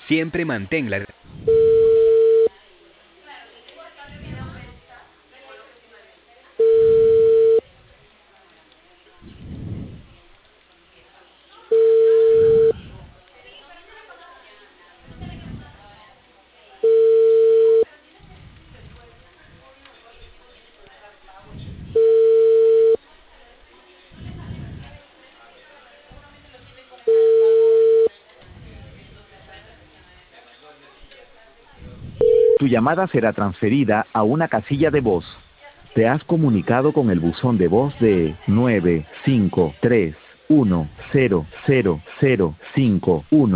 Siempre manténla. Tu llamada será transferida a una casilla de voz. Te has comunicado con el buzón de voz de 953100051.